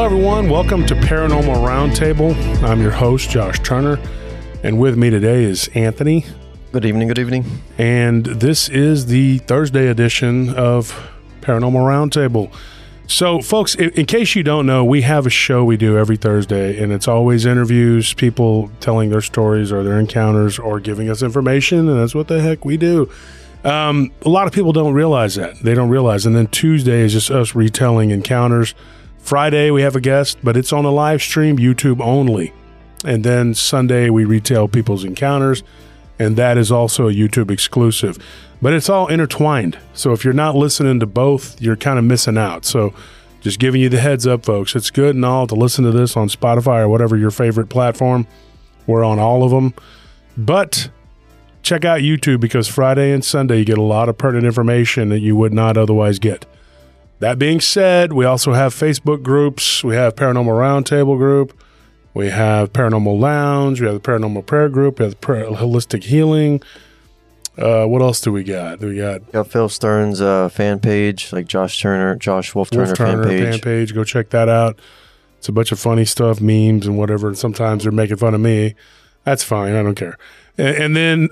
everyone. Welcome to Paranormal Roundtable. I'm your host, Josh Turner, and with me today is Anthony. Good evening, good evening. And this is the Thursday edition of Paranormal Roundtable. So, folks, in case you don't know, we have a show we do every Thursday, and it's always interviews, people telling their stories or their encounters or giving us information, and that's what the heck we do. A lot of people don't realize that. They don't realize. And then Tuesday is just us retelling encounters. Friday, we have a guest, but it's on a live stream, YouTube only. And then Sunday, we retell people's encounters, and that is also a YouTube exclusive. But it's all intertwined. So if you're not listening to both, you're kind of missing out. So just giving you the heads up, folks. It's good and all to listen to this on Spotify or whatever your favorite platform. We're on all of them. But check out YouTube, because Friday and Sunday, you get a lot of pertinent information that you would not otherwise get. That being said, we also have Facebook groups. We have Paranormal Roundtable group. We have Paranormal Lounge. We have the Paranormal Prayer group. We have the Holistic Healing. What else do we got? We got Phil Stern's fan page, like Josh Wolf Turner fan page. Go check that out. It's a bunch of funny stuff, memes and whatever. And sometimes they're making fun of me. That's fine. I don't care. And then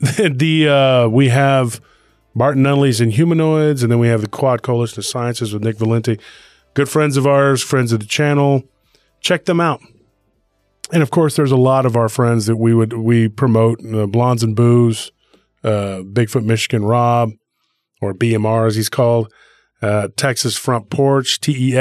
we have Barton Nunley's Inhumanoids, and then we have the Quad Coalition of Sciences with Nick Valenti. Good friends of ours, friends of the channel. Check them out. And of course, there's a lot of our friends that we promote, Blondes and Booze, Bigfoot Michigan Rob, or BMR as he's called, Texas Front Porch,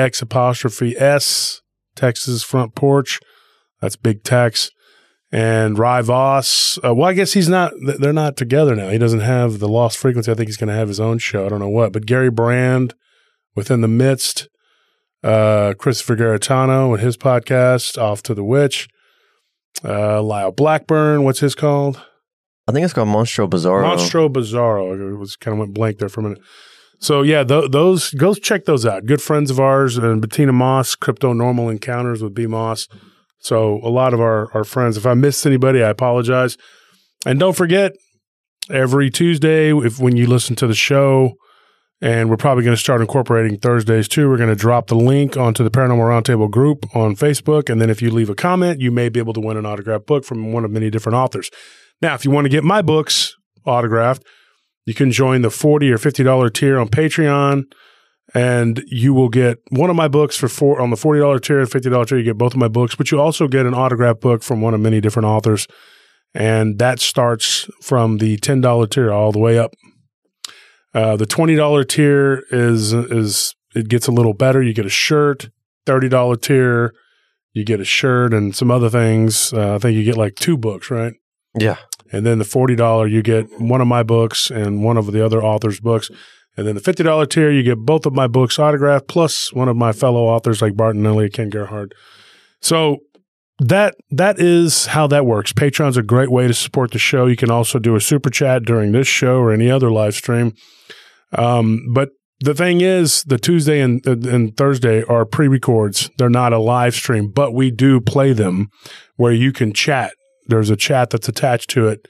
TEX''S, Texas Front Porch. That's Big Tex. And Rye Voss. Well, I guess they're not together now. He doesn't have the Lost Frequency. I think he's going to have his own show. I don't know what. But Gary Brand, Within the Midst, Christopher Garitano and his podcast, Off to the Witch, Lyle Blackburn, what's his called? I think it's called Monstro Bizarro. Monstro Bizarro. It was kind of went blank there for a minute. So, yeah, those go check those out. Good friends of ours. And Bettina Moss, Crypto Normal Encounters with B. Moss. So a lot of our friends. If I missed anybody, I apologize. And don't forget, every Tuesday, when you listen to the show, and we're probably going to start incorporating Thursdays too, we're going to drop the link onto the Paranormal Roundtable group on Facebook. And then if you leave a comment, you may be able to win an autographed book from one of many different authors. Now, if you want to get my books autographed, you can join the $40 or $50 tier on Patreon. And you will get one of my books on the $40 tier and $50 tier. You get both of my books, but you also get an autographed book from one of many different authors. And that starts from the $10 tier all the way up. The $20 tier it gets a little better. You get a shirt. $30 tier, you get a shirt and some other things. I think you get like 2 books, right? Yeah. And then the $40, you get one of my books and one of the other authors' books. And then the $50 tier, you get both of my books autographed, plus one of my fellow authors like Barton Nunley, Ken Gerhard. So that is how that works. Patreon's a great way to support the show. You can also do a super chat during this show or any other live stream. But the thing is, the Tuesday and Thursday are pre-records. They're not a live stream, but we do play them where you can chat. There's a chat that's attached to it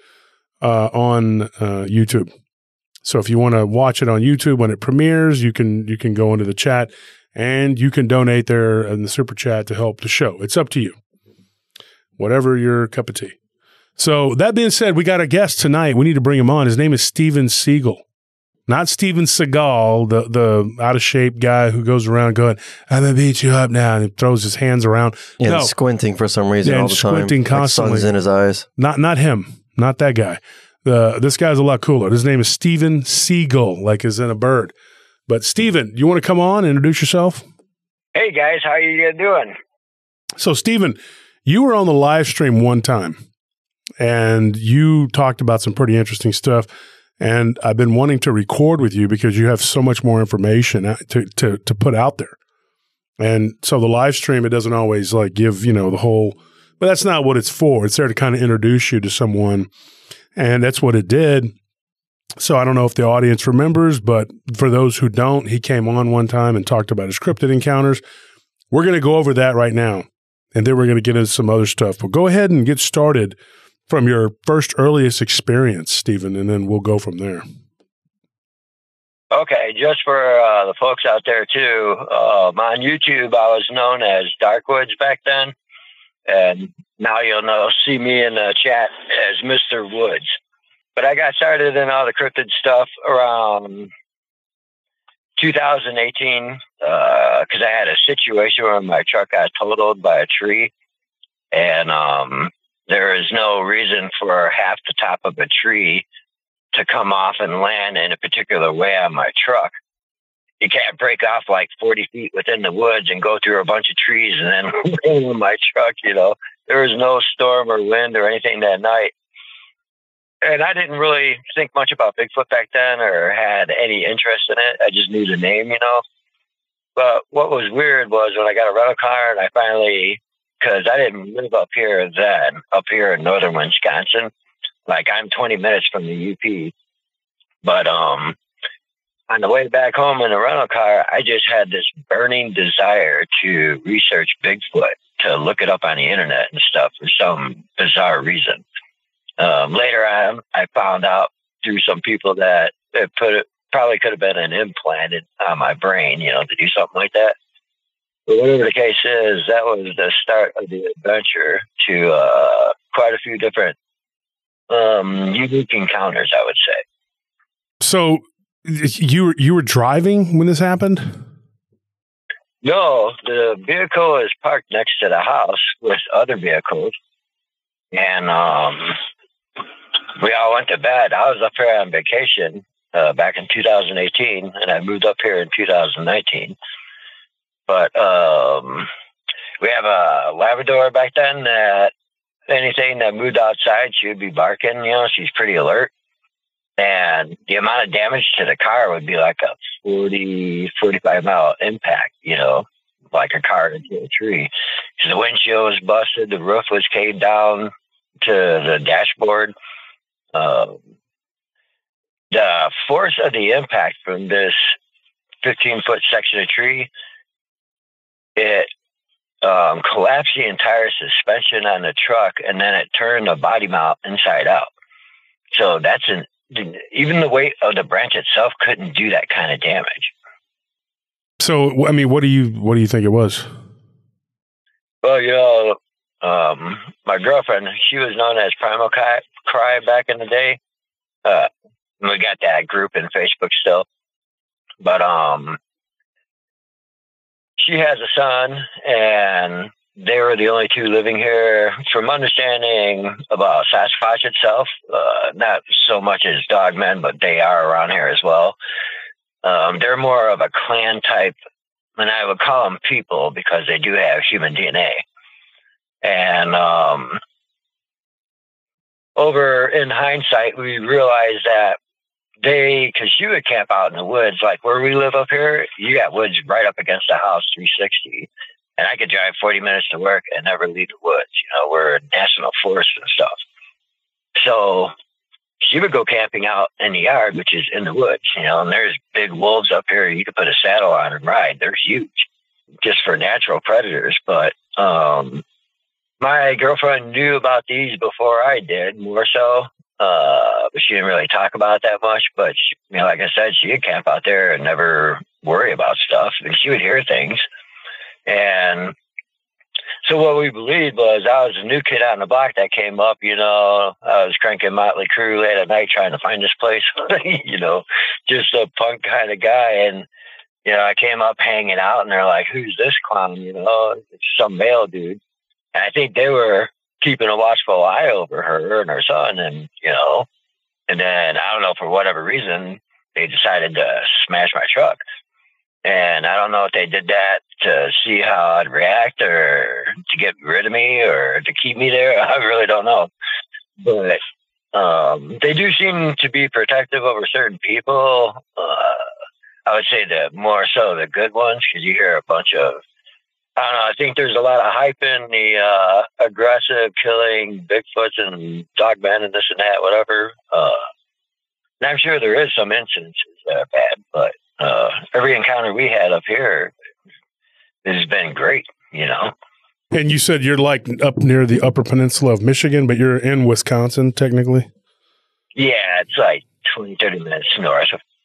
on YouTube. So if you want to watch it on YouTube when it premieres, you can go into the chat and you can donate there in the super chat to help the show. It's up to you. Whatever your cup of tea. So that being said, we got a guest tonight. We need to bring him on. His name is Steven Seagal. Not Steven Seagal, the out of shape guy who goes around going, "I'm gonna beat you up now," and he throws his hands around. Yeah, and squinting for some reason all the time. Squinting constantly. Like sun's in his eyes. Not him. Not that guy. This guy's a lot cooler. His name is Steven Seagal, like as in a bird. But Steven, you want to come on and introduce yourself? Hey guys, how you doing? So Steven, you were on the live stream one time and you talked about some pretty interesting stuff. And I've been wanting to record with you because you have so much more information to put out there. And so the live stream, it doesn't always like give, the whole, but that's not what it's for. It's there to kind of introduce you to someone. And that's what it did. So I don't know if the audience remembers, but for those who don't, he came on one time and talked about his cryptid encounters. We're going to go over that right now. And then we're going to get into some other stuff. But go ahead and get started from your first earliest experience, Steven, and then we'll go from there. Okay, just for the folks out there too, on YouTube I was known as Darkwoods back then, and now you'll see me in the chat as Mr. Woods. But I got started in all the cryptid stuff around 2018 because I had a situation where my truck got totaled by a tree, and there is no reason for half the top of a tree to come off and land in a particular way on my truck. You can't break off like 40 feet within the woods and go through a bunch of trees and then land on my truck, There was no storm or wind or anything that night. And I didn't really think much about Bigfoot back then or had any interest in it. I just knew the name, But what was weird was when I got a rental car and I finally, because I didn't live up here in northern Wisconsin. Like, I'm 20 minutes from the UP. But on the way back home in the rental car, I just had this burning desire to research Bigfoot, to look it up on the internet and stuff for some bizarre reason. Later on, I found out through some people that it probably could have been an implanted on my brain, to do something like that. But whatever the case is, that was the start of the adventure to quite a few different unique encounters, I would say. So you were driving when this happened? No, the vehicle is parked next to the house with other vehicles, and we all went to bed. I was up here on vacation back in 2018, and I moved up here in 2019. But we have a Labrador back then that anything that moved outside, she would be barking. She's pretty alert. And the amount of damage to the car would be like a 40, 45 mile impact, like a car into a tree. The windshield was busted. The roof was caved down to the dashboard. The force of the impact from this 15-foot section of tree, it collapsed the entire suspension on the truck, and then it turned the body mount inside out. So even the weight of the branch itself couldn't do that kind of damage. So, I mean, what do you think it was? Well, my girlfriend, she was known as Primal Cry back in the day. We got that group in Facebook still, but she has a son, and they were the only two living here. From understanding about Sasquatch itself, not so much as dogmen, but they are around here as well. They're more of a clan type, and I would call them people because they do have human DNA. And over in hindsight, we realized that because she would camp out in the woods, like where we live up here, you got woods right up against the house, 360. And I could drive 40 minutes to work and never leave the woods. We're a national forest and stuff. So she would go camping out in the yard, which is in the woods, and there's big wolves up here. You could put a saddle on and ride. They're huge just for natural predators. But my girlfriend knew about these before I did, more so. But she didn't really talk about it that much. But she, like I said, she would camp out there and never worry about stuff. And she would hear things. And so what we believed was I was a new kid on the block that came up, I was cranking Motley Crue late at night trying to find this place, just a punk kind of guy. And, I came up hanging out and they're like, who's this clown? It's some male dude. And I think they were keeping a watchful eye over her and her son. And, and then I don't know, for whatever reason, they decided to smash my truck. And I don't know if they did that to see how I'd react or to get rid of me or to keep me there. I really don't know. But they do seem to be protective over certain people. I would say that more so the good ones, because you hear a bunch of, I don't know, I think there's a lot of hype in the aggressive killing Bigfoots and dogmen and this and that, whatever. And I'm sure there is some incidences that are bad, but every encounter we had up here has been great, And you said you're like up near the Upper Peninsula of Michigan, but you're in Wisconsin, technically? Yeah, it's like 20, 30 minutes north of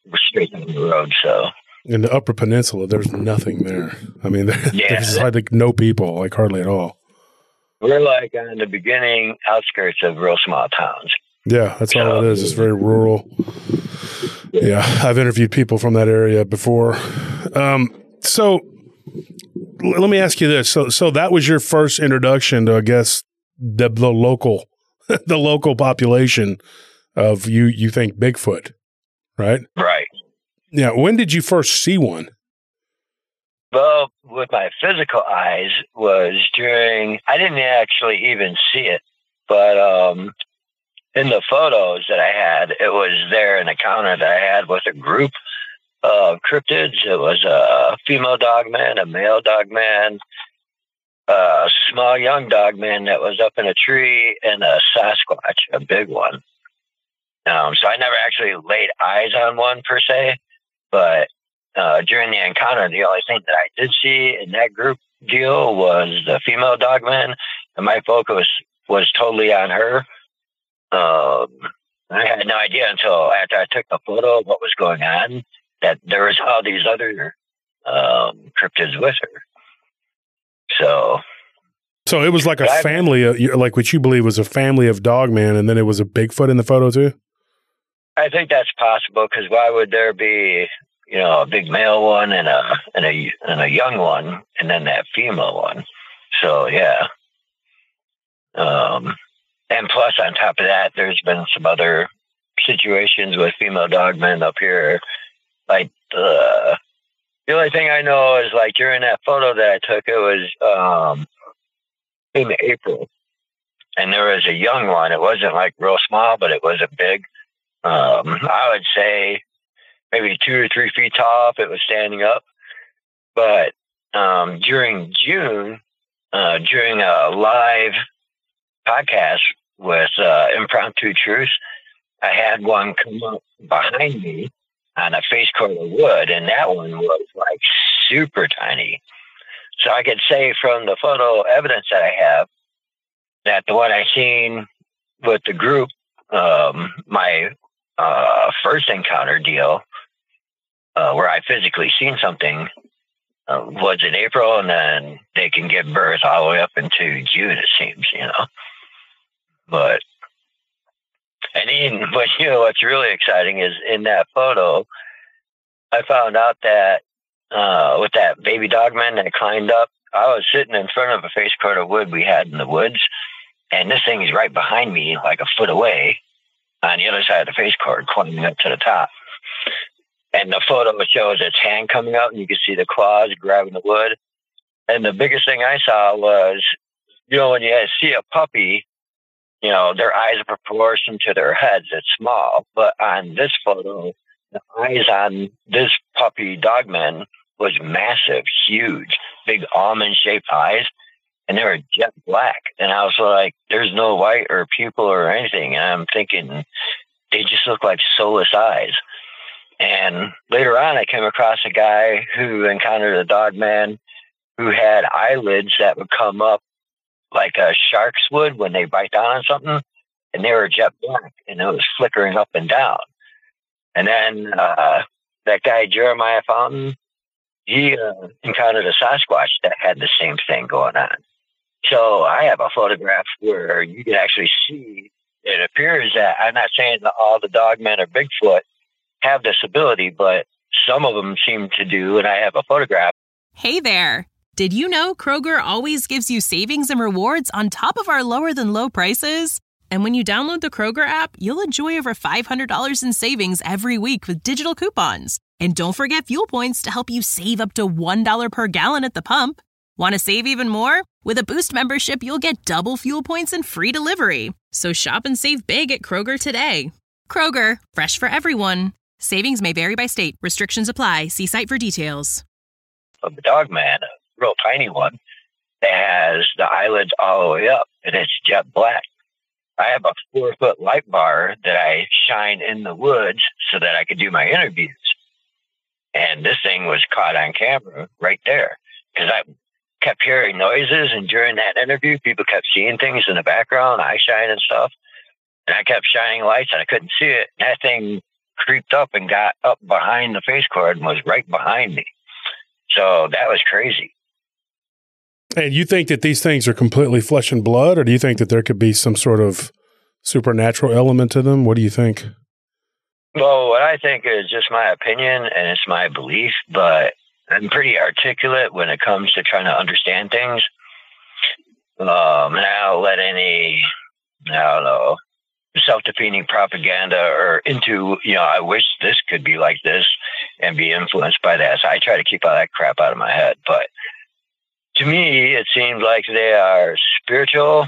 straight down the road. So in the Upper Peninsula, there's nothing there. I mean, there's like no people, like hardly at all. We're like on the beginning outskirts of real small towns. Yeah, that's all it is. It's very rural. Yeah, I've interviewed people from that area before. So let me ask you this. So that was your first introduction to, I guess, the local the local population of you think Bigfoot, right? Right. Yeah. When did you first see one? Well, with my physical eyes was during, I didn't actually even see it, but in the photos that I had, it was there in a encounter that I had with a group of cryptids. It was a female dogman, a male dogman, a small young dogman that was up in a tree, and a Sasquatch, a big one. So I never actually laid eyes on one per se, but during the encounter, the only thing that I did see in that group deal was the female dogman, and my focus was totally on her. I had no idea until after I took the photo of what was going on that there was all these other cryptids with her. So it was like a family, like what you believe was a family of dogman, and then it was a Bigfoot in the photo too? I think that's possible, because why would there be, a big male one and a young one, and then that female one? So yeah. And plus, on top of that, there's been some other situations with female dogmen up here. Like the only thing I know is like during that photo that I took, it was in April, and there was a young one. It wasn't like real small, but it was a big. I would say maybe 2 or 3 feet tall if it was standing up. But during June, during a live podcast with Impromptu Truth, I had one come up behind me on a face cord of wood, and that one was like super tiny. So I could say from the photo evidence that I have that the one I seen with the group, my first encounter deal, where I physically seen something, was in April, and then they can give birth all the way up into June, it seems, But, and even, what's really exciting is in that photo, I found out that with that baby dogman that climbed up, I was sitting in front of a face cord of wood we had in the woods, and this thing is right behind me, like a foot away, on the other side of the face cord, climbing up to the top. And the photo shows its hand coming out, and you can see the claws grabbing the wood. And the biggest thing I saw was, when you see a puppy, their eyes are proportioned to their heads. It's small. But on this photo, the eyes on this puppy dogman was massive, huge, big almond-shaped eyes, and they were jet black. And I was like, there's no white or pupil or anything. And I'm thinking, they just look like soulless eyes. And later on, I came across a guy who encountered a dogman who had eyelids that would come up like a shark's would when they bite down on something, and they were jet black, and it was flickering up and down. And then that guy, Jeremiah Fountain, he encountered a Sasquatch that had the same thing going on. So I have a photograph where you can actually see, it appears that, I'm not saying that all the dogmen are Bigfoot have this ability, but some of them seem to do, and I have a photograph. Hey there. Did you know Kroger always gives you savings and rewards on top of our lower than low prices? And when you download the Kroger app, you'll enjoy over $500 in savings every week with digital coupons. And don't forget fuel points to help you save up to $1 per gallon at the pump. Want to save even more? With a Boost membership, you'll get double fuel points and free delivery. So shop and save big at Kroger today. Kroger, fresh for everyone. Savings may vary by state. Restrictions apply. See site for details. Of the dogman, a real tiny one, that has the eyelids all the way up, and it's jet black. I have a 4-foot light bar that I shine in the woods so that I could do my interviews. And this thing was caught on camera right there, because I kept hearing noises, and during that interview, people kept seeing things in the background, eye shine and stuff. And I kept shining lights, and I couldn't see it. And that thing creeped up and got up behind the face cord and was right behind me. So that was crazy. And you think that these things are completely flesh and blood, or do you think that there could be some sort of supernatural element to them? What do you think? Well, what I think is just my opinion and it's my belief, but I'm pretty articulate when it comes to trying to understand things. And I don't let any, I don't know, self-defeating propaganda or into, I wish this could be like this and be influenced by that. So I try to keep all that crap out of my head. But to me, it seems like they are spiritual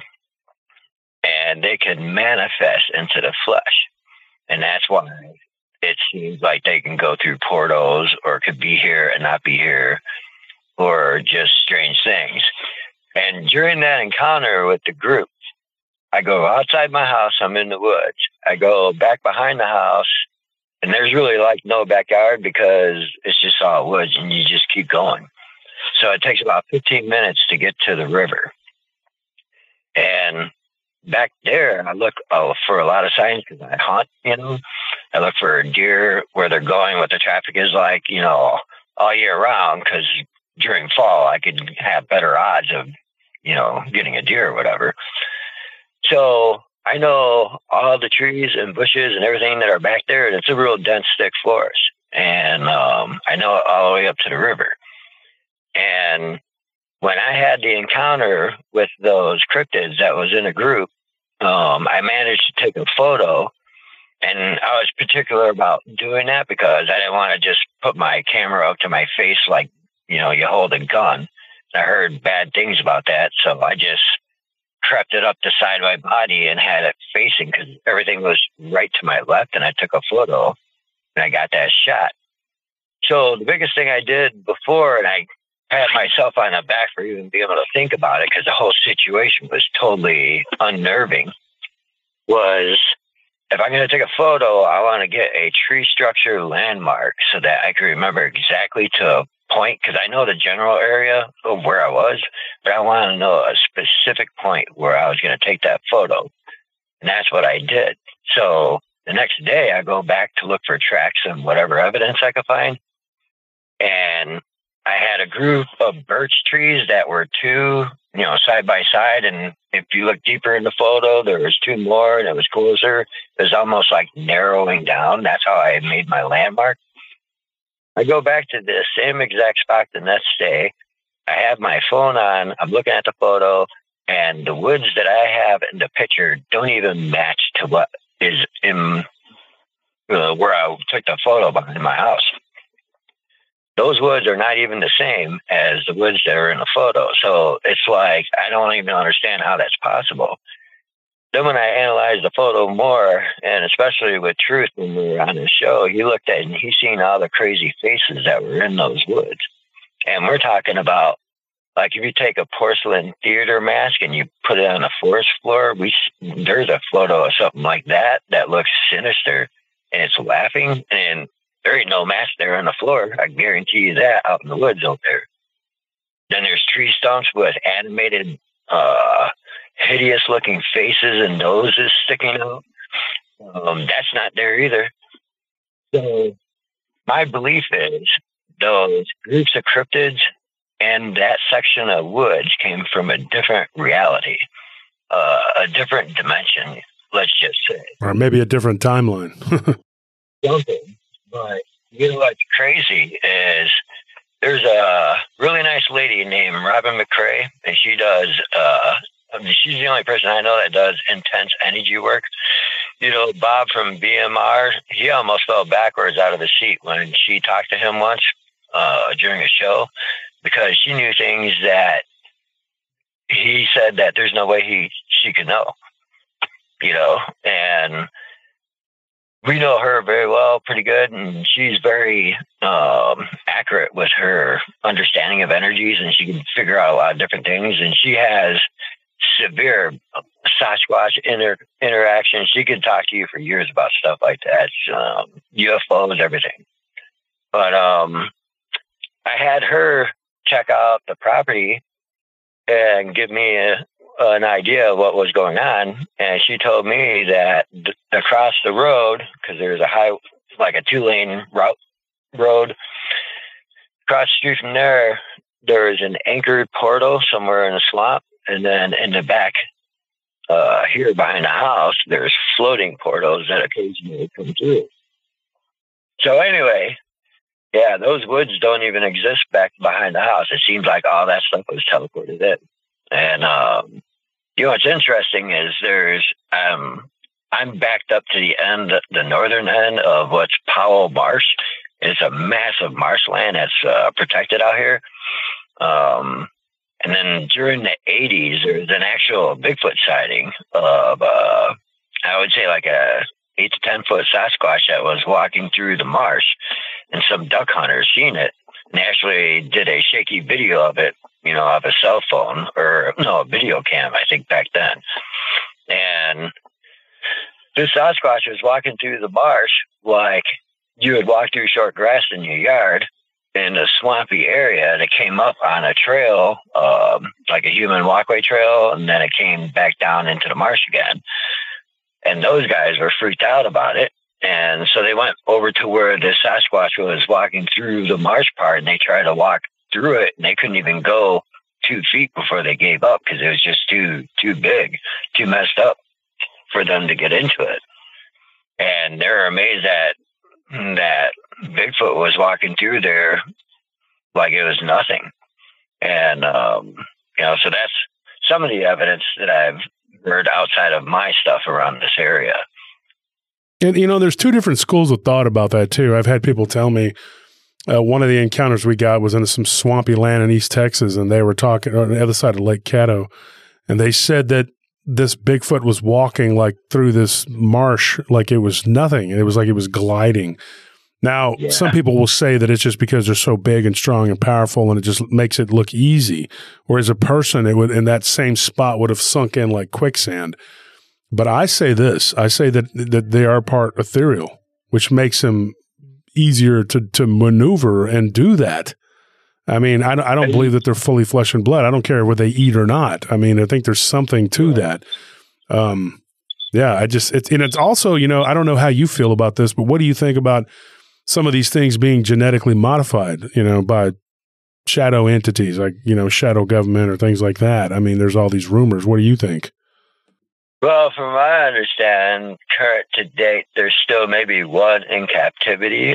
and they can manifest into the flesh. And that's why it seems like they can go through portals or could be here and not be here or just strange things. And during that encounter with the group, I go outside my house. I'm in the woods. I go back behind the house, and there's really like no backyard because it's just all woods, and you just keep going. So it takes about 15 minutes to get to the river. And back there, I look for a lot of signs because I hunt, I look for deer, where they're going, what the traffic is like, all year round, because during fall, I could have better odds of, getting a deer or whatever. So I know all the trees and bushes and everything that are back there, and it's a real dense, thick forest. And I know it all the way up to the river. And when I had the encounter with those cryptids that was in a group, I managed to take a photo. And I was particular about doing that because I didn't want to just put my camera up to my face like, you hold a gun. I heard bad things about that. So I just crept it up the side of my body and had it facing because everything was right to my left. And I took a photo and I got that shot. So the biggest thing I did before, and I pat myself on the back for even being able to think about it because the whole situation was totally unnerving, was if I'm going to take a photo, I want to get a tree structure landmark so that I can remember exactly to point, because I know the general area of where I was, but I want to know a specific point where I was going to take that photo. And that's what I did. So the next day I go back to look for tracks and whatever evidence I could find. And I had a group of birch trees that were two, side by side. And if you look deeper in the photo, there was two more and it was closer. It was almost like narrowing down. That's how I made my landmark. I go back to the same exact spot the next day. I have my phone on. I'm looking at the photo, and the woods that I have in the picture don't even match to what is in where I took the photo behind my house. Those woods are not even the same as the woods that are in the photo. So it's like, I don't even understand how that's possible. Then when I analyzed the photo more, and especially with Truth when we were on his show, he looked at it and he seen all the crazy faces that were in those woods. And we're talking about, like, if you take a porcelain theater mask and you put it on a forest floor, there's a photo of something like that looks sinister and it's laughing, and there ain't no mask there on the floor. I guarantee you that out in the woods out there. Then there's tree stumps with animated, hideous looking faces and noses sticking out. That's not there either. So my belief is those groups of cryptids and that section of woods came from a different reality, a different dimension, let's just say. Or maybe a different timeline. Something. But what's crazy is there's a really nice lady named Robin McCrae, and she does, she's the only person I know that does intense energy work. Bob from BMR, he almost fell backwards out of his seat when she talked to him once during a show, because she knew things that he said that there's no way she could know, and we know her very well, pretty good, and she's very accurate with her understanding of energies, and she can figure out a lot of different things, and she has severe Sasquatch interaction. She could talk to you for years about stuff like that, UFOs, everything. But I had her check out the property and give me an idea of what was going on, and she told me that across the road, because there's a like a 2-lane road. Across the street from there, there is an anchored portal somewhere in a swamp. And then in the back, here behind the house, there's floating portals that occasionally come through. So anyway, yeah, those woods don't even exist back behind the house. It seems like all that stuff was teleported in. And, what's interesting is I'm backed up to the northern end of what's Powell Marsh. It's a massive marshland that's protected out here. And then during the 80s, there was an actual Bigfoot sighting of, I would say like a 8 to 10 foot Sasquatch that was walking through the marsh, and some duck hunters seen it and actually did a shaky video of it, off a cell phone a video cam, I think back then. And this Sasquatch was walking through the marsh like you would walk through short grass in your yard in a swampy area, and it came up on a trail, like a human walkway trail, and then it came back down into the marsh again. And those guys were freaked out about it. And so they went over to where the Sasquatch was walking through the marsh part, and they tried to walk through it, and they couldn't even go 2 feet before they gave up because it was just too big, too messed up for them to get into it. And they're amazed that Bigfoot was walking through there like it was nothing. And, so that's some of the evidence that I've heard outside of my stuff around this area. And, there's two different schools of thought about that, too. I've had people tell me one of the encounters we got was in some swampy land in East Texas, and they were talking on the other side of Lake Caddo, and they said that this Bigfoot was walking like through this marsh like it was nothing. It was like it was gliding. Now, Some people will say that it's just because they're so big and strong and powerful, and it just makes it look easy. Whereas a person, it would in that same spot would have sunk in like quicksand. But I say this: I say that they are part ethereal, which makes them easier to maneuver and do that. I mean, I don't believe that they're fully flesh and blood. I don't care what they eat or not. I mean, I think there's something to that. It's also, I don't know how you feel about this, but what do you think about some of these things being genetically modified, by shadow entities like, shadow government or things like that? I mean, there's all these rumors. What do you think? Well, from what I understand, current to date, there's still maybe one in captivity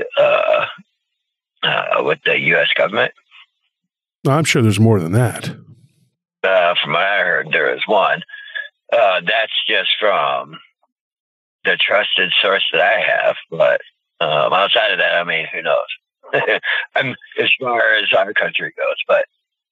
with the U.S. government. I'm sure there's more than that. From what I heard, there is one. That's just from the trusted source that I have. But outside of that, I mean, who knows? As far as our country goes. But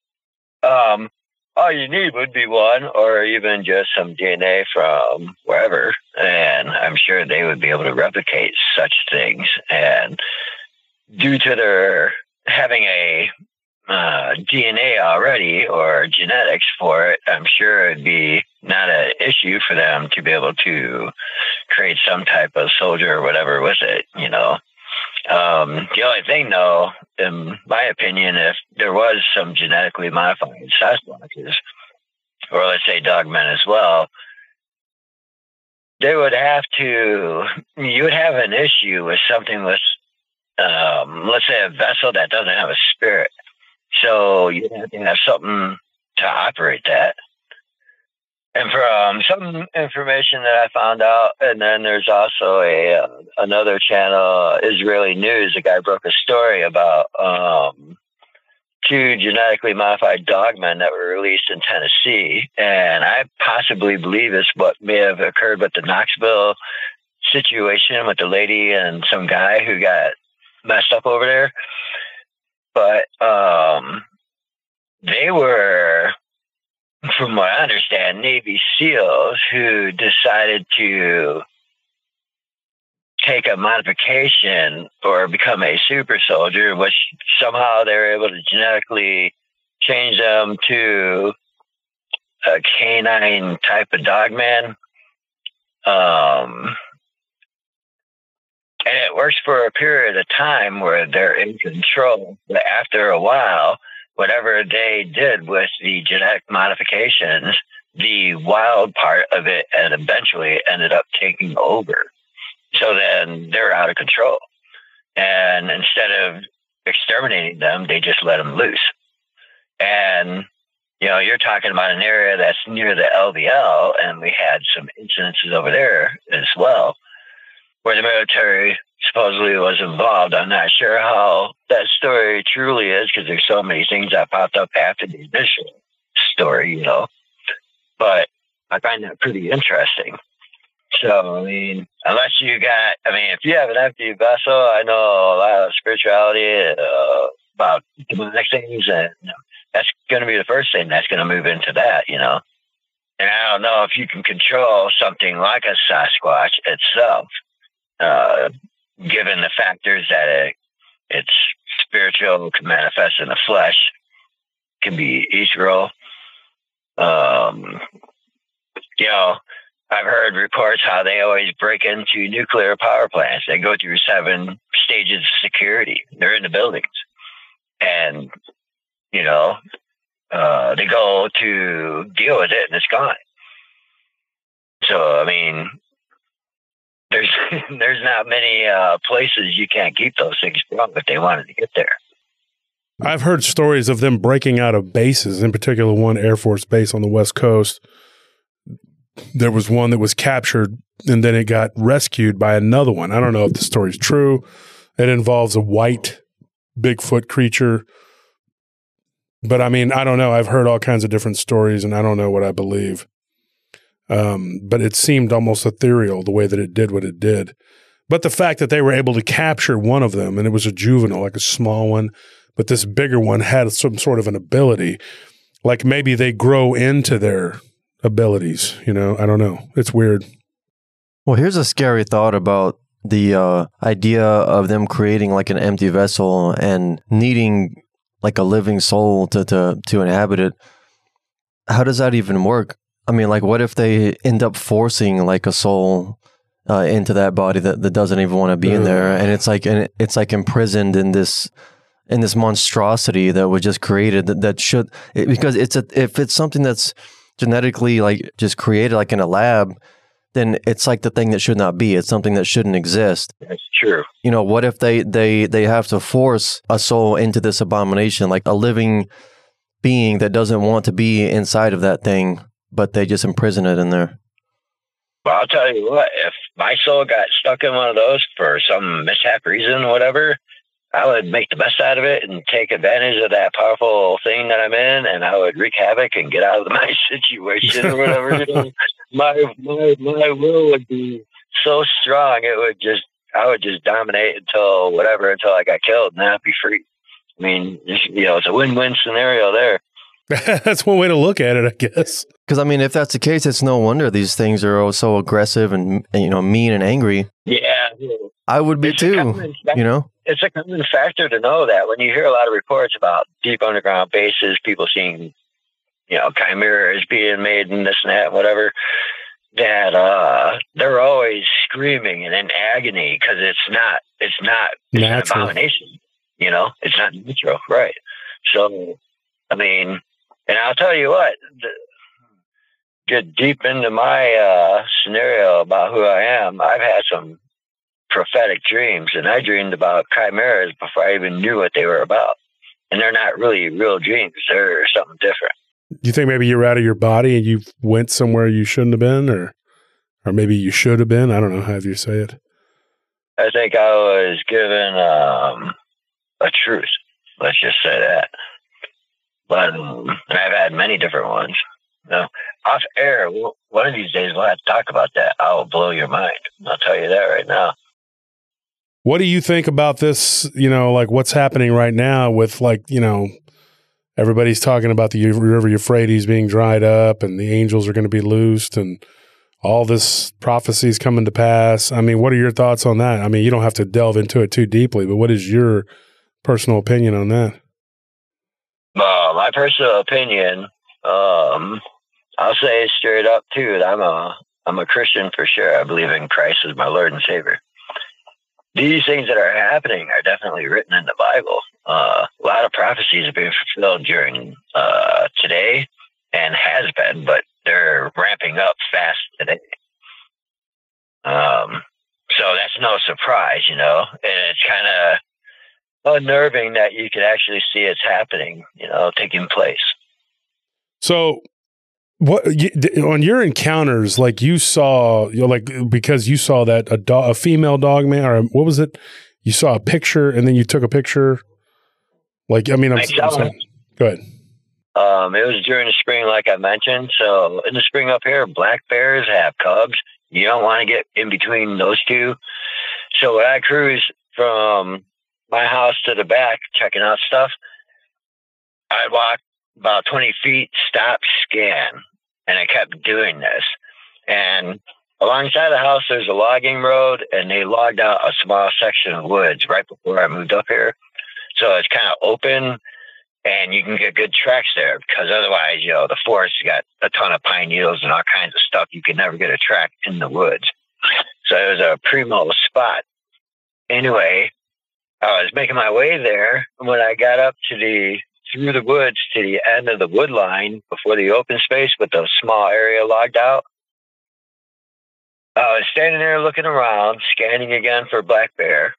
all you need would be one, or even just some DNA from wherever. And I'm sure they would be able to replicate such things. And due to their having a DNA already or genetics for it, I'm sure it'd be not an issue for them to be able to create some type of soldier or whatever with it, The only thing, though, in my opinion, if there was some genetically modified Sasquatches, or let's say dogmen as well, you would have an issue with something with, let's say, a vessel that doesn't have a spirit. So you have to have something to operate that. And from some information that I found out, and then there's also another channel, Israeli News, a guy broke a story about 2 genetically modified dogmen that were released in Tennessee. And I possibly believe it's what may have occurred with the Knoxville situation with the lady and some guy who got messed up over there. But they were, from what I understand, Navy SEALs who decided to take a modification or become a super soldier, which somehow they were able to genetically change them to a canine type of dogman. And it works for a period of time where they're in control. But after a while, whatever they did with the genetic modifications, the wild part of it and eventually ended up taking over. So then they're out of control. And instead of exterminating them, they just let them loose. And, you're talking about an area that's near the LVL, and we had some incidences over there as well, where the military supposedly was involved. I'm not sure how that story truly is, because there's so many things that popped up after the initial story, but I find that pretty interesting. So, unless if you have an empty vessel, I know a lot of spirituality about demonic things, and that's going to be the first thing that's going to move into that, And I don't know if you can control something like a Sasquatch itself, given the factors that it's spiritual, can manifest in the flesh, can be ethereal. I've heard reports how they always break into nuclear power plants. They go through 7 stages of security. They're in the buildings. And, they go to deal with it and it's gone. So, there's not many places you can't keep those things from if they wanted to get there. I've heard stories of them breaking out of bases, in particular one Air Force base on the West Coast. There was one that was captured and then it got rescued by another one. I don't know if the story's true. It involves a white Bigfoot creature. But I don't know. I've heard all kinds of different stories and I don't know what I believe. But it seemed almost ethereal the way that it did what it did. But the fact that they were able to capture one of them, and it was a juvenile, like a small one, but this bigger one had some sort of an ability, like maybe they grow into their abilities, I don't know. It's weird. Well, here's a scary thought about the idea of them creating like an empty vessel and needing like a living soul to inhabit it. How does that even work? What if they end up forcing like a soul into that body that doesn't even want to be in there, and it's like imprisoned in this monstrosity that was just created that should, because if it's something that's genetically like just created like in a lab, then it's like the thing that should not be. It's something that shouldn't exist. That's true. What if they have to force a soul into this abomination, like a living being that doesn't want to be inside of that thing, but they just imprison it in there? Well, I'll tell you what, if my soul got stuck in one of those for some mishap reason, whatever, I would make the best out of it and take advantage of that powerful thing that I'm in, and I would wreak havoc and get out of my situation or whatever. My will would be so strong, I would just dominate until I got killed, and then I'd be free. It's a win-win scenario there. That's one way to look at it, I guess. Because if that's the case, it's no wonder these things are so aggressive and mean and angry. Yeah, I would be too. It's a common factor to know that when you hear a lot of reports about deep underground bases, people seeing, chimeras being made and this and that, whatever, that they're always screaming and in agony because it's not an abomination. It's not natural, right? So, and I'll tell you what, get deep into my scenario about who I am. I've had some prophetic dreams, and I dreamed about chimeras before I even knew what they were about. And they're not really real dreams. They're something different. Do you think maybe you're out of your body and you went somewhere you shouldn't have been, or maybe you should have been? I don't know how you say it. I think I was given a truth. Let's just say that. But and I've had many different ones. Off air, one of these days we'll have to talk about that. I'll blow your mind. I'll tell you that right now. What do you think about this, like what's happening right now with everybody's talking about the River Euphrates being dried up and the angels are going to be loosed and all this prophecy is coming to pass. What are your thoughts on that? You don't have to delve into it too deeply, but what is your personal opinion on that? Well, my personal opinion, I'll say straight up too, that I'm a Christian for sure. I believe in Christ as my Lord and Savior. These things that are happening are definitely written in the Bible. A lot of prophecies have been fulfilled during today and has been, but they're ramping up fast today. So that's no surprise, and it's kind of unnerving that you could actually see it's happening, taking place. So, what on your encounters, like you saw, because you saw that a female dog man, or what was it? You saw a picture, and then you took a picture. Like, I mean, I'm saying, go ahead. It was during the spring, like I mentioned. So in the spring up here, black bears have cubs. You don't want to get in between those two. So when I cruise from my house to the back, checking out stuff, I'd walk about 20 feet, stop, scan. And I kept doing this. And alongside the house, there's a logging road, and they logged out a small section of woods right before I moved up here. So it's kind of open, and you can get good tracks there, because otherwise, the forest got a ton of pine needles and all kinds of stuff. You could never get a track in the woods. So it was a primo spot. Anyway, I was making my way there, and when I got up through the woods to the end of the wood line before the open space with the small area logged out, I was standing there looking around, scanning again for black bear.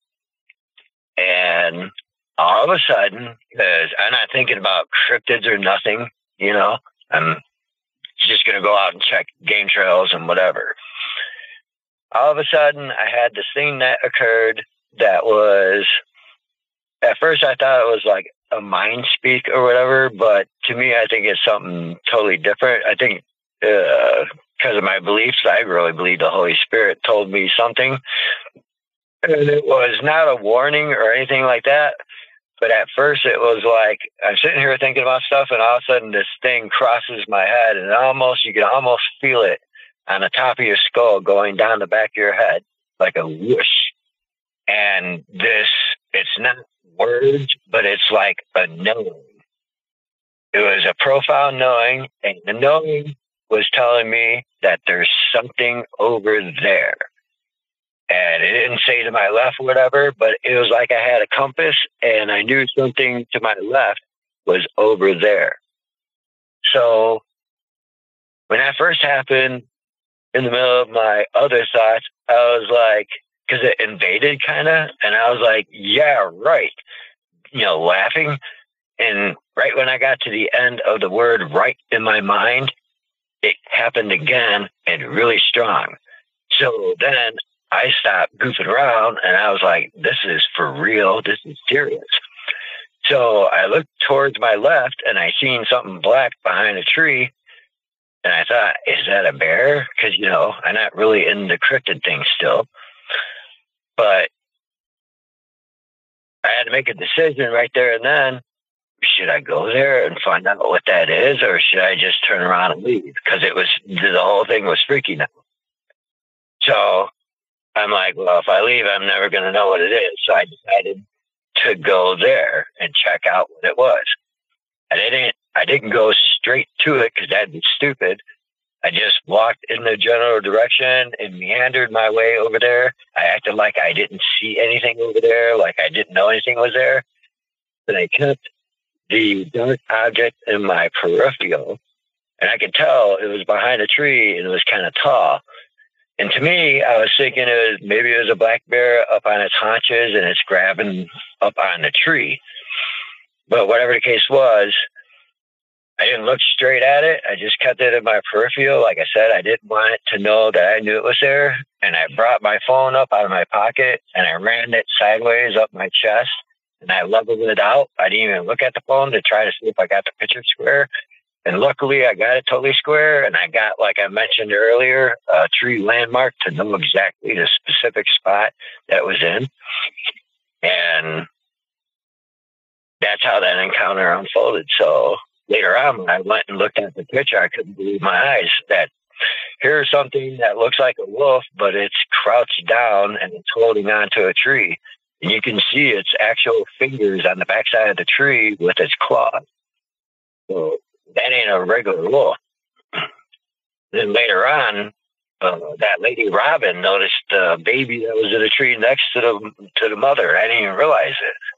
And all of a sudden, because I'm not thinking about cryptids or nothing, I'm just going to go out and check game trails and whatever. All of a sudden, I had this thing that occurred that was, at first I thought it was like a mind speak or whatever, but to me, I think it's something totally different. I think because of my beliefs, I really believe the Holy Spirit told me something. And it was not a warning or anything like that. But at first it was like, I'm sitting here thinking about stuff, and all of a sudden this thing crosses my head, and you can almost feel it on the top of your skull going down the back of your head like a whoosh. And it's not words, but it's like a knowing. It was a profound knowing, and the knowing was telling me that there's something over there. And it didn't say to my left or whatever, but it was like I had a compass, and I knew something to my left was over there. So when that first happened, in the middle of my other thoughts, I was like, because it invaded kind of, and I was like, yeah, right, laughing. And right when I got to the end of the word right in my mind, it happened again, and really strong. So then I stopped goofing around, and I was like, this is for real. This is serious. So I looked towards my left, and I seen something black behind a tree. And I thought, is that a bear? Because, I'm not really in the cryptid thing still. But I had to make a decision right there and then. Should I go there and find out what that is, or should I just turn around and leave? Because the whole thing was freaky now. So I'm like, well, if I leave, I'm never going to know what it is. So I decided to go there and check out what it was. I didn't go straight to it because that'd be stupid. I just walked in the general direction and meandered my way over there. I acted like I didn't see anything over there, like I didn't know anything was there. But I kept the dark object in my peripheral, and I could tell it was behind a tree, and it was kind of tall. And to me, I was thinking maybe it was a black bear up on its haunches, and it's grabbing up on the tree. But whatever the case was, I didn't look straight at it. I just kept it in my peripheral. Like I said, I didn't want it to know that I knew it was there. And I brought my phone up out of my pocket, and I ran it sideways up my chest, and I leveled it out. I didn't even look at the phone to try to see if I got the picture square. And luckily, I got it totally square, and I got, like I mentioned earlier, a tree landmark to know exactly the specific spot that was in. And that's how that encounter unfolded. So later on, when I went and looked at the picture, I couldn't believe my eyes that here's something that looks like a wolf, but it's crouched down and it's holding onto a tree. And you can see its actual fingers on the backside of the tree with its claws. So that ain't a regular wolf. Then later on, that lady Robin noticed the baby that was in a tree next to the mother. I didn't even realize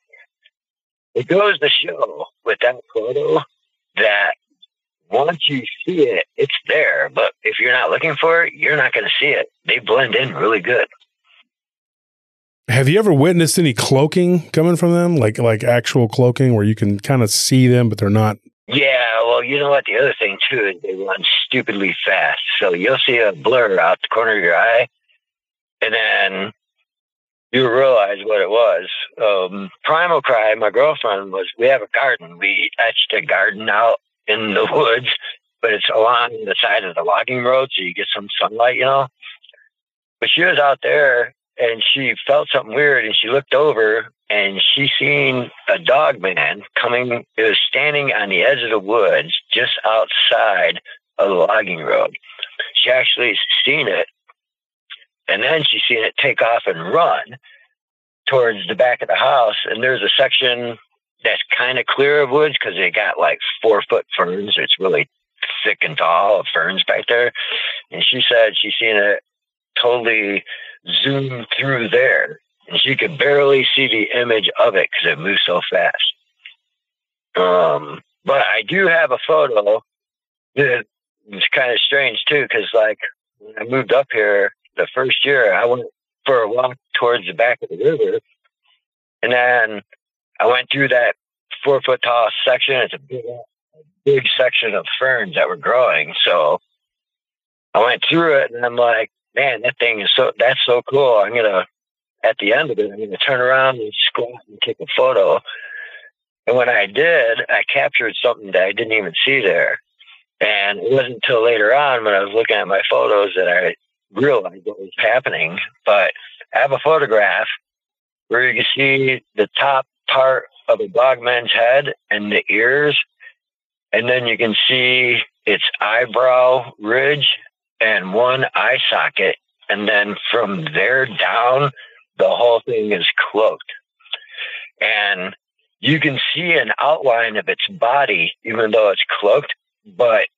it. It goes to show with that photo that once you see it, it's there. But if you're not looking for it, you're not going to see it. They blend in really good. Have you ever witnessed any cloaking coming from them? Like actual cloaking where you can kind of see them, but they're not? Yeah, well, you know what? The other thing, too, is they run stupidly fast. So you'll see a blur out the corner of your eye, and then you realize what it was. Primal Cry, my girlfriend, we have a garden. We etched a garden out in the woods, but it's along the side of the logging road, so you get some sunlight, you know. But she was out there, and she felt something weird, and she looked over, and she seen a dog man coming. It was standing on the edge of the woods, just outside of the logging road. She actually seen it, and then she seen it take off and run towards the back of the house. And there's a section that's kind of clear of woods because they got like 4-foot ferns. It's really thick and tall of ferns back there. And she said she seen it totally zoom through there, and she could barely see the image of it because it moved so fast. But I do have a photo that it's kind of strange too, because like when I moved up here the first year, I went for a walk towards the back of the river, and then I went through that 4-foot tall section. It's a big section of ferns that were growing. So I went through it, and I'm like, man, that's so cool. At the end of it, I'm going to turn around and squat and take a photo. And when I did, I captured something that I didn't even see there. And it wasn't until later on when I was looking at my photos that I realized what was happening. But I have a photograph where you can see the top part of a dogman's head and the ears. And then you can see its eyebrow ridge and one eye socket. And then from there down, the whole thing is cloaked. And you can see an outline of its body, even though it's cloaked, but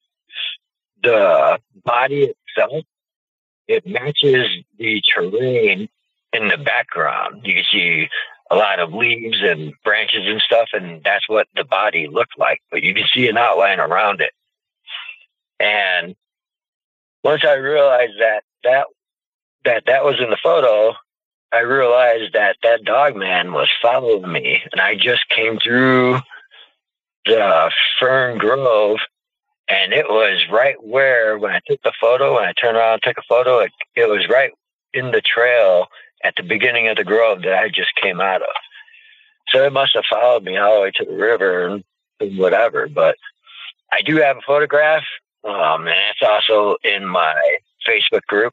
the body itself, it matches the terrain in the background. You can see a lot of leaves and branches and stuff, and that's what the body looked like, but you can see an outline around it. And once I realized that was in the photo, I realized that dog man was following me, and I just came through the fern grove, and it was right where, when I took the photo, when I turned around and took a photo, it was right in the trail at the beginning of the grove that I just came out of. So it must have followed me all the way to the river and whatever. But I do have a photograph, and it's also in my Facebook group,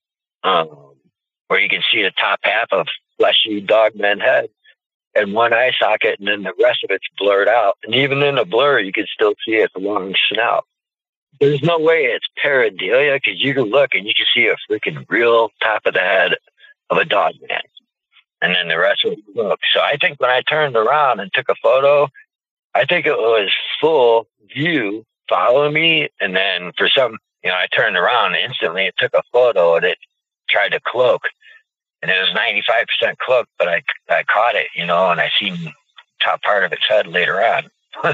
where you can see the top half of fleshy dogman head and one eye socket, and then the rest of it's blurred out. And even in the blur, you can still see its long snout. There's no way it's pareidolia, because you can look and you can see a freaking real top of the head of a dogman, and then the rest was cloaked. So I think when I turned around and took a photo, I think it was full view following me, and then for some, I turned around and instantly it took a photo and it tried to cloak, and it was 95% cloaked, but I caught it, and I seen top part of its head later on.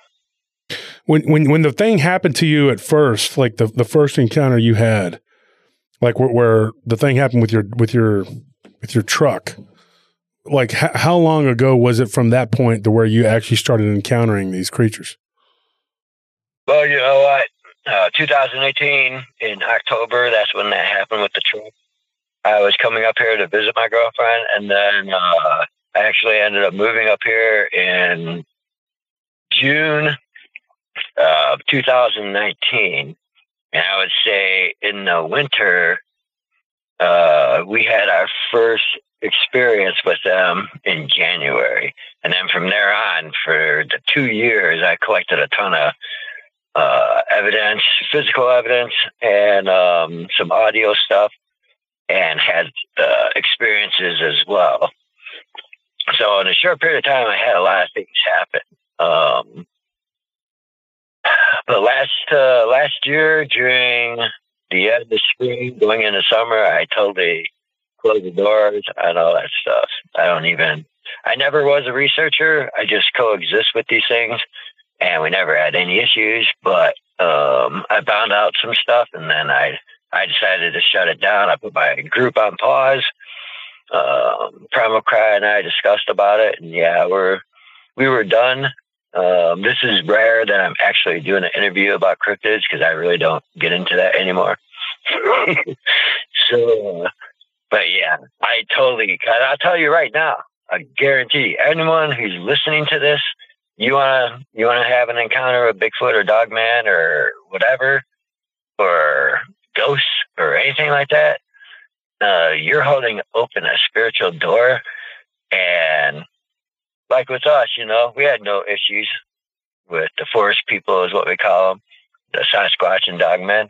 When the thing happened to you at first, like the first encounter you had, like where the thing happened with your truck, like how long ago was it from that point to where you actually started encountering these creatures? Well, you know what? 2018 in October, that's when that happened with the truck. I was coming up here to visit my girlfriend, and then I actually ended up moving up here in June of 2019. And I would say in the winter, we had our first experience with them in January. And then from there on, for the 2 years, I collected a ton of evidence, physical evidence, and some audio stuff, and had experiences as well. So in a short period of time, I had a lot of things happen. But last year, during the end of the spring, going into summer, I totally closed the doors on all that stuff. I never was a researcher. I just coexist with these things, and we never had any issues. But I found out some stuff, and then I decided to shut it down. I put my group on pause. Primal Cry and I discussed about it, and yeah, we were done. This is rare that I'm actually doing an interview about cryptids because I really don't get into that anymore. So, but yeah, I'll tell you right now, I guarantee anyone who's listening to this, you wanna have an encounter with Bigfoot or Dogman or whatever, or ghosts or anything like that, you're holding open a spiritual door. And like with us, we had no issues with the forest people, is what we call them, the Sasquatch and Dogmen.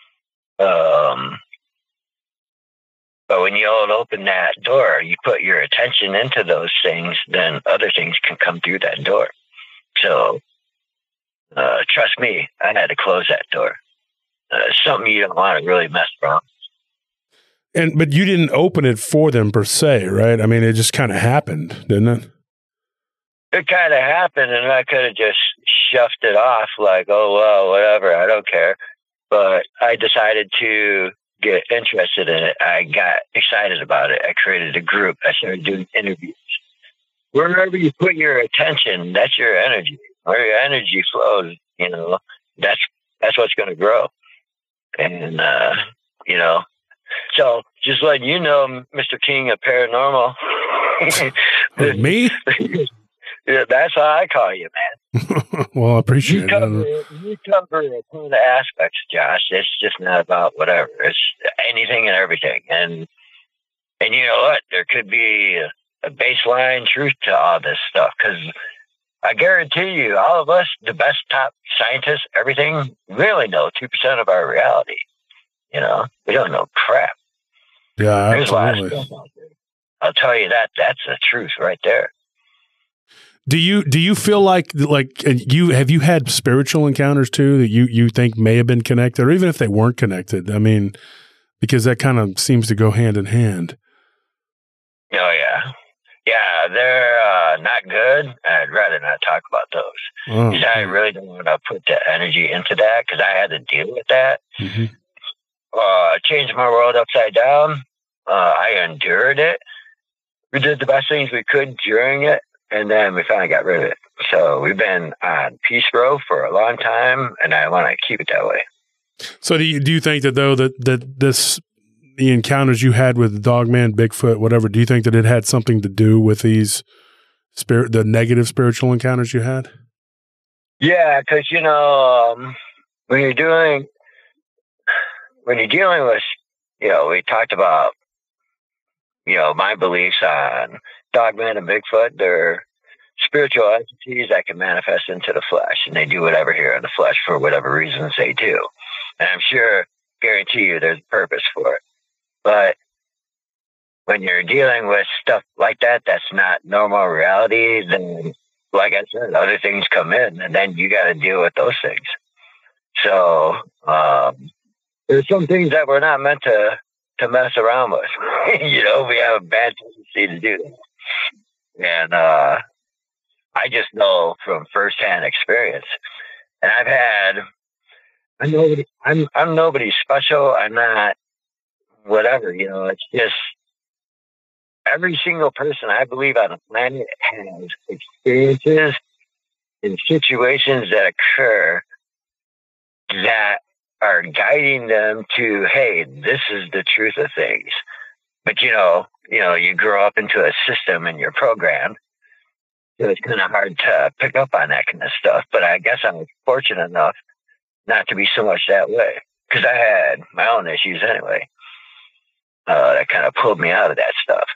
But when you hold open that door, you put your attention into those things, then other things can come through that door. So, trust me, I had to close that door. Something you don't want to really mess around. But you didn't open it for them per se, right? I mean, it just kind of happened, didn't it? It kind of happened, and I could have just shoved it off like, oh, well, whatever, I don't care. But I decided to get interested in it. I got excited about it. I created a group. I started doing interviews. Wherever you put your attention, that's your energy. Where your energy flows, that's what's going to grow. And, so just letting you know, Mr. King of Paranormal. Me? Yeah, that's how I call you, man. Well, I appreciate it. You cover a ton of aspects, Josh. It's just not about whatever. It's anything and everything. And you know what? There could be a baseline truth to all this stuff, because I guarantee you, all of us, the best top scientists, everything, really know 2% of our reality. We don't know crap. Yeah, There's absolutely. A lot of stuff out there. I'll tell you that. That's the truth right there. Do you feel like have you had spiritual encounters too that you think may have been connected, or even if they weren't connected? I mean, because that kind of seems to go hand in hand. Oh yeah, they're not good. I'd rather not talk about those. Because I really don't want to put the energy into that, because I had to deal with that. Mm-hmm. Changed my world upside down. I endured it. We did the best things we could during it, and then we finally got rid of it. So we've been on Peace Row for a long time, and I want to keep it that way. So do you think that though that the encounters you had with Dogman, Bigfoot, whatever, do you think that it had something to do with the negative spiritual encounters you had? Yeah, because when you're dealing with, we talked about, my beliefs on Dogman and Bigfoot. They're spiritual entities that can manifest into the flesh, and they do whatever here in the flesh for whatever reasons they do. And I'm sure, guarantee you, there's a purpose for it. But when you're dealing with stuff like that, that's not normal reality, then, like I said, other things come in, and then you got to deal with those things. So, there's some things that we're not meant to mess around with. We have a bad tendency to do that. And I just know from firsthand experience. And I'm nobody special. I'm not whatever, it's just every single person I believe on the planet has experiences and situations that occur that are guiding them to, hey, this is the truth of things. But you grow up into a system and you're programmed, so it's kind of hard to pick up on that kind of stuff. But I guess I'm fortunate enough not to be so much that way, because I had my own issues anyway. That kind of pulled me out of that stuff.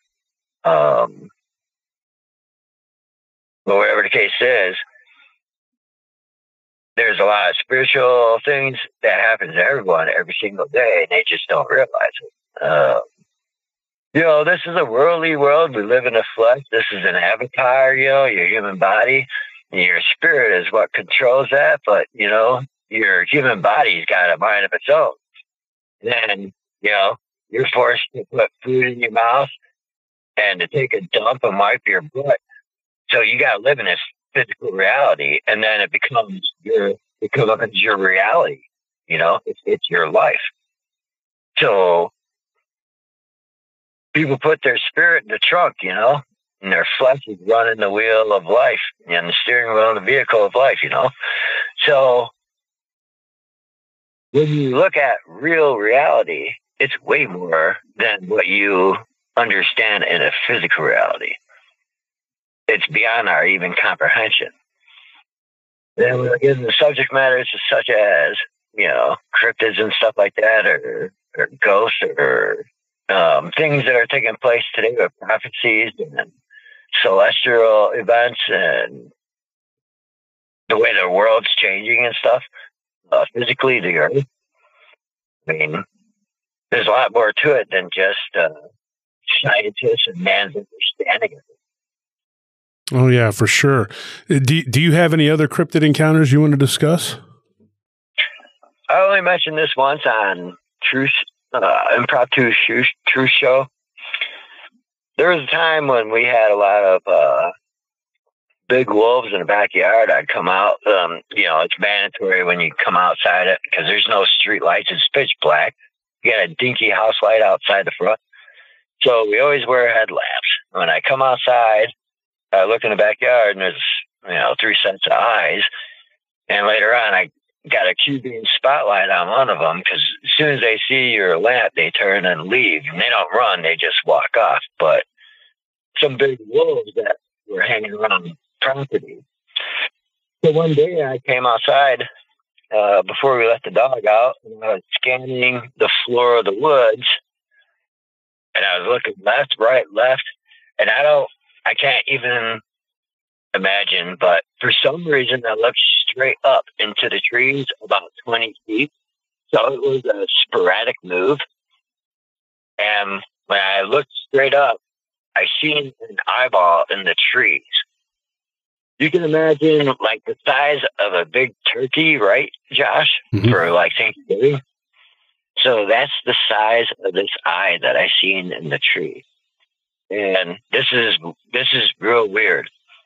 But whatever the case is, there's a lot of spiritual things that happen to everyone every single day, and they just don't realize it. This is a worldly world. We live in the flesh. This is an avatar, your human body. Your spirit is what controls that, but, your human body's got a mind of its own. Then, you're forced to put food in your mouth and to take a dump and wipe your butt. So you got to live in this physical reality, and then it becomes your reality. It's your life. So people put their spirit in the trunk, you know, and their flesh is running the wheel of life and the steering wheel of the vehicle of life, you know. So when you look at real reality, it's way more than what you understand in a physical reality. It's beyond our even comprehension. Then when we get into subject matters such as, you know, cryptids and stuff like that, or ghosts, or things that are taking place today with prophecies and celestial events and the way the world's changing and stuff, physically, the earth. I mean, there's a lot more to it than just scientists and man's understanding of it. Oh, yeah, for sure. Do you have any other cryptid encounters you want to discuss? I only mentioned this once on Impromptu Truth Show. There was a time when we had a lot of big wolves in the backyard. I'd come out. You know, it's mandatory when you come outside it because there's no street lights. It's pitch black. You got a dinky house light outside the front. So we always wear headlamps. When I come outside, I look in the backyard and there's, you know, 3 sets of eyes. And later on, I got a Q-beam spotlight on one of them because as soon as they see your lamp, they turn and leave. And they don't run, they just walk off. But some big wolves that were hanging around the property. So one day I came outside before we let the dog out, and I was scanning the floor of the woods. And I was looking left, right, left. And I can't even imagine, but for some reason I looked straight up into the trees about 20 feet. So it was a sporadic move. And when I looked straight up, I seen an eyeball in the trees. You can imagine like the size of a big turkey, right, Josh? Mm-hmm. For like Thanksgiving. So that's the size of this eye that I seen in the tree. And this is real weird.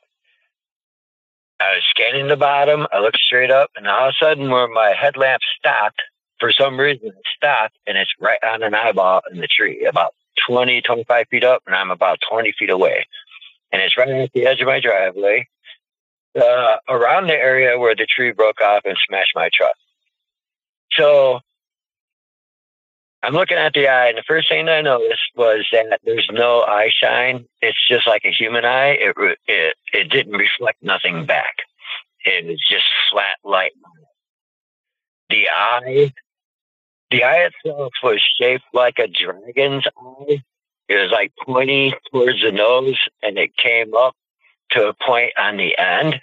I was scanning the bottom. I looked straight up, and all of a sudden, where my headlamp stopped, for some reason, it stopped, and it's right on an eyeball in the tree, about 20, 25 feet up, and I'm about 20 feet away. And it's right at the edge of my driveway, around the area where the tree broke off and smashed my truck. So I'm looking at the eye, and the first thing I noticed was that there's no eye shine. It's just like a human eye. It didn't reflect nothing back. It was just flat light. The eye itself was shaped like a dragon's eye. It was like pointy towards the nose, and it came up to a point on the end.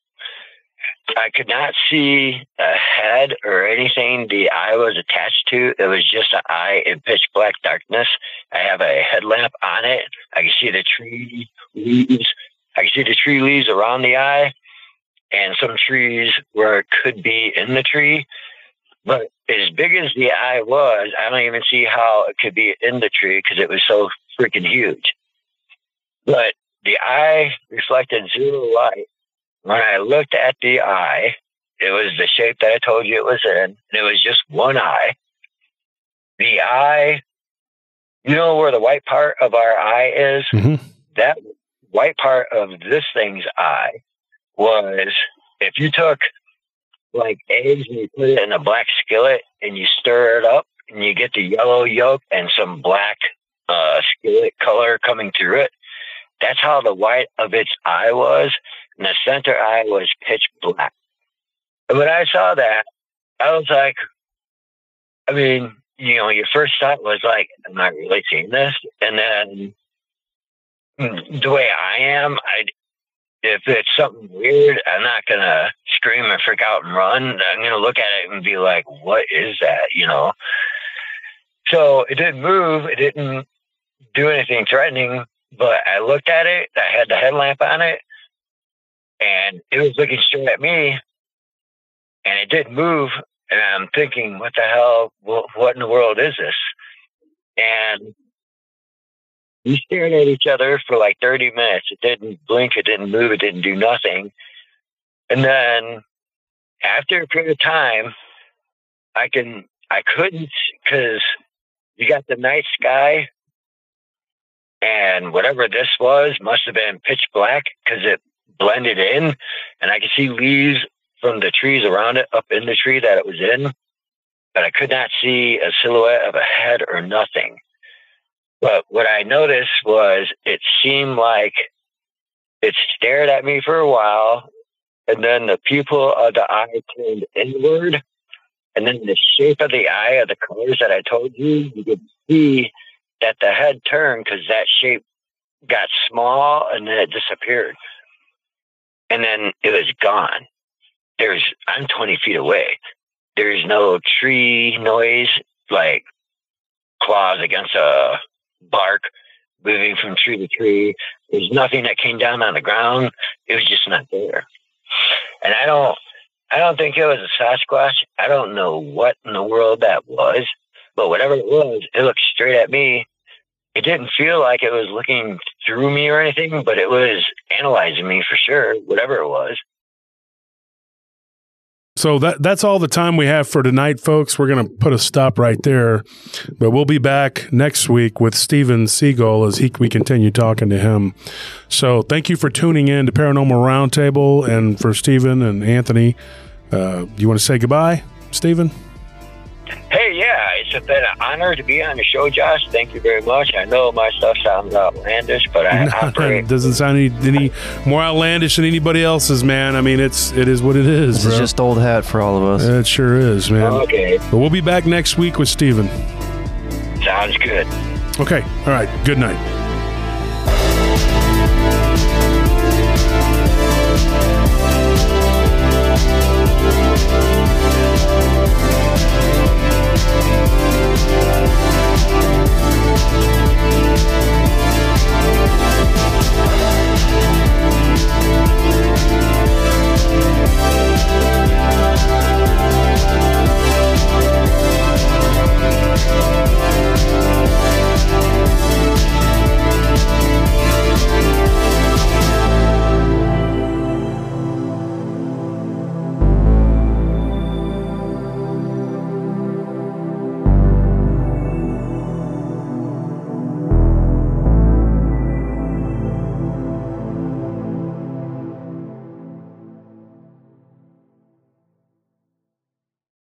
I could not see a head or anything the eye was attached to. It was just an eye in pitch black darkness. I have a headlamp on it. I can see the tree leaves. I can see the tree leaves around the eye and some trees where it could be in the tree. But as big as the eye was, I don't even see how it could be in the tree because it was so freaking huge. But the eye reflected zero light. When I looked at the eye, it was the shape that I told you it was in, and it was just one eye. The eye, you know where the white part of our eye is? Mm-hmm. That white part of this thing's eye was, if you took like eggs and you put it in a black skillet and you stir it up and you get the yellow yolk and some black skillet color coming through it, that's how the white of its eye was. And the center eye was pitch black. And when I saw that, I was like, I mean, you know, your first thought was like, am I really seeing this? And then the way I am, if it's something weird, I'm not going to scream and freak out and run. I'm going to look at it and be like, what is that? You know? So it didn't move. It didn't do anything threatening, but I looked at it. I had the headlamp on it. And it was looking straight at me, and it didn't move. And I'm thinking, what the hell? What in the world is this? And we stared at each other for like 30 minutes. It didn't blink. It didn't move. It didn't do nothing. And then after a period of time, I couldn't, because you got the night sky And whatever this was must have been pitch black because it blended in, and I could see leaves from the trees around it up in the tree that it was in, but I could not see a silhouette of a head or nothing. But what I noticed was it seemed like it stared at me for a while, and then the pupil of the eye turned inward, and then the shape of the eye of the colors that I told you, you could see that the head turned because that shape got small and then it disappeared. And then it was gone. I'm 20 feet away. There's no tree noise, like claws against a bark moving from tree to tree. There's nothing that came down on the ground. It was just not there. And I don't think it was a Sasquatch. I don't know what in the world that was, but whatever it was, it looked straight at me. It didn't feel like it was looking through me or anything, but it was analyzing me for sure, whatever it was. So that's all the time we have for tonight, folks. We're going to put a stop right there, but we'll be back next week with Steven Seagull as we continue talking to him. So thank you for tuning in to Paranormal Roundtable, and for Steven and Anthony, you want to say goodbye, Steven? Hey, yeah, it's been an honor to be on the show, Josh. Thank you very much. I know my stuff sounds outlandish, but I operate. It doesn't sound any more outlandish than anybody else's, man. I mean, it is what it is, bro. It's just old hat for all of us. It sure is, man. Okay. But we'll be back next week with Steven. Sounds good. Okay. All right. Good night.